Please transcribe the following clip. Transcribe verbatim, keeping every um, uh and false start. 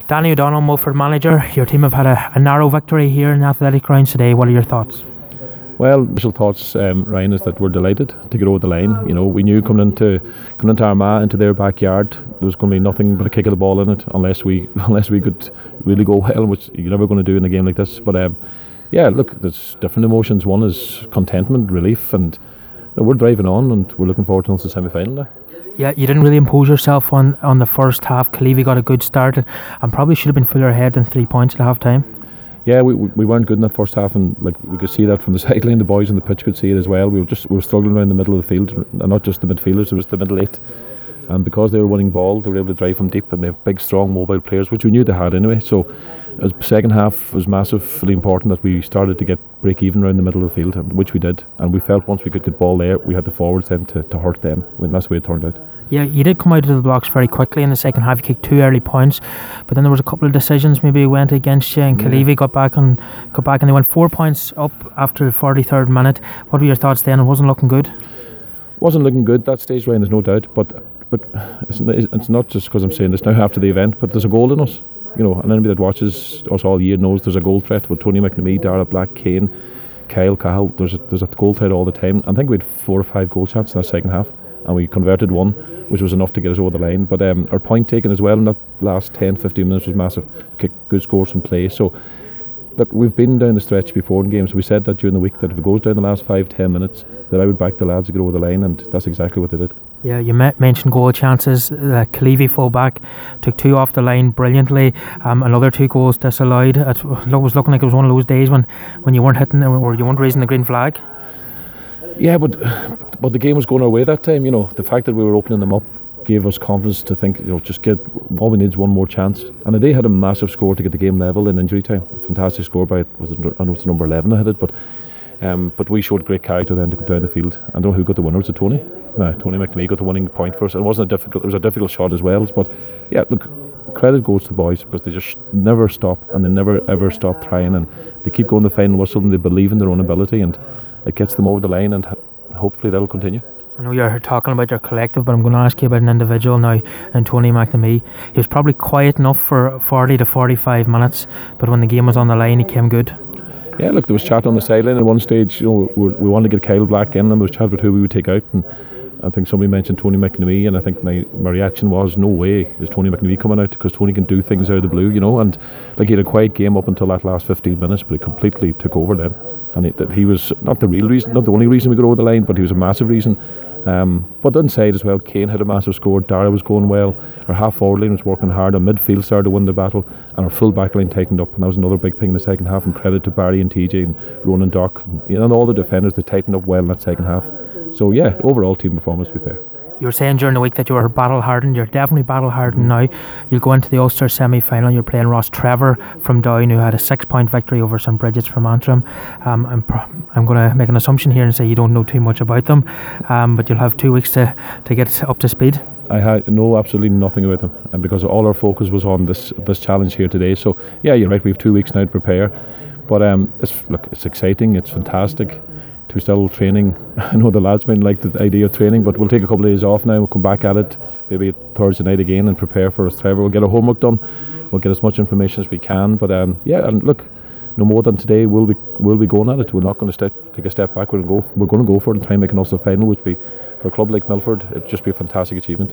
Danny O'Donnell, Mulford manager. Your team have had a, a narrow victory here in the Athletic Grounds today. What are your thoughts? Well, initial thoughts, um, Ryan, is that we're delighted to get over the line. You know, we knew coming into coming into Armagh, into their backyard, there was going to be nothing but a kick of the ball in it, unless we unless we could really go well, which you're never going to do in a game like this. But um, yeah, look, there's different emotions. One is contentment, relief, and you know, we're driving on, and we're looking forward to the semi-final now. Yeah, you didn't really impose yourself on, on the first half. Kalevi got a good start and, and probably should have been fuller ahead than three points at half time. Yeah, we, we weren't good in that first half, and like we could see that from the sideline. The boys on the pitch could see it as well. We were just we were struggling around the middle of the field, and not just the midfielders. It was the middle eight, and because they were winning ball, they were able to drive from deep, and they have big, strong, mobile players, which we knew they had anyway. So, the second half was massively important that we started to get break even around the middle of the field, which we did, and we felt once we could get ball there, we had the forwards then to, to hurt them. And that's the way it turned out. Yeah, you did come out of the blocks very quickly in the second half. You kicked two early points, but then there was a couple of decisions maybe went against you, and Kalevi yeah. got back and got back, and they went four points up after the forty-third minute. What were your thoughts then? It wasn't looking good. Wasn't looking good that stage, Ryan. There's no doubt. But look, it's, it's not just because I'm saying this now after the event, but there's a goal in us. You know, and anybody that watches us all year knows there's a goal threat with Tony McNamee, Dara Black, Kane, Kyle Cahill. There's a, there's a goal threat all the time. I think we had four or five goal chances in that second half, and we converted one, which was enough to get us over the line. But um, our point taken as well in that last ten to fifteen minutes was massive. Kick, good scores from play. So, look, we've been down the stretch before in games. We said that during the week that if it goes down the last five, ten minutes, that I would back the lads to get over the line, and that's exactly what they did. Yeah, you mentioned goal chances. The Kalevi full-back took two off the line brilliantly. Um, another two goals disallowed. It was looking like it was one of those days when, when you weren't hitting or you weren't raising the green flag. Yeah, but but the game was going our way that time. You know, the fact that we were opening them up gave us confidence to think, you know, just get all we need is one more chance. And they had a massive score to get the game level in injury time. A fantastic score by was it, I know it's number eleven I had it, but um, but we showed great character then to go down the field. I don't know who got the winner. Was it Tony? No, Tony McNamee got the winning point for us. It wasn't a difficult. It was a difficult shot as well. But yeah, look, credit goes to the boys because they just never stop and they never ever stop trying, and they keep going the final whistle and they believe in their own ability, and it gets them over the line, and hopefully that'll continue. I know you're talking about your collective, but I'm going to ask you about an individual now, and Tony McNamee. He was probably quiet enough for forty to forty-five minutes, but when the game was on the line, he came good. Yeah, look, there was chat on the sideline at one stage. You know, we, we wanted to get Kyle Black in, and there was chat about who we would take out, and I think somebody mentioned Tony McNamee, and I think my, my reaction was, no way is Tony McNamee coming out, because Tony can do things out of the blue, you know, and like he had a quiet game up until that last fifteen minutes, but he completely took over then. And it, that he was not the real reason, not the only reason we got over the line, but he was a massive reason. Um, but inside as well, Kane had a massive score, Dara was going well, our half forward line was working hard, our midfield started to win the battle, and our full back line tightened up, and that was another big thing in the second half, and credit to Barry and T J and Ronan Dock and, you know, and all the defenders, they tightened up well in that second half. So yeah, overall team performance, to be fair. You were saying during the week that you were battle hardened. You're definitely battle hardened now. You'll go into the Ulster semi-final. You're playing Ross Trevor from Down, who had a six-point victory over St Bridget's from Antrim. Um, I'm pr- I'm going to make an assumption here and say you don't know too much about them, um, but you'll have two weeks to, to get up to speed. I had know absolutely nothing about them, and because all our focus was on this this challenge here today. So yeah, you're right. We have two weeks now to prepare, but um, it's look, it's exciting. It's fantastic. To still training. I know the lads might like the idea of training, but we'll take a couple of days off now. We'll come back at it maybe Thursday night again and prepare for us. Trevor, we'll get our homework done. We'll get as much information as we can. But um, yeah, and look, no more than today, we'll be we'll be going at it. We're not going to step, take a step back. We're going to go. We're going to go for it and try and make an Ulster final, which be for a club like Milford, it'd just be a fantastic achievement.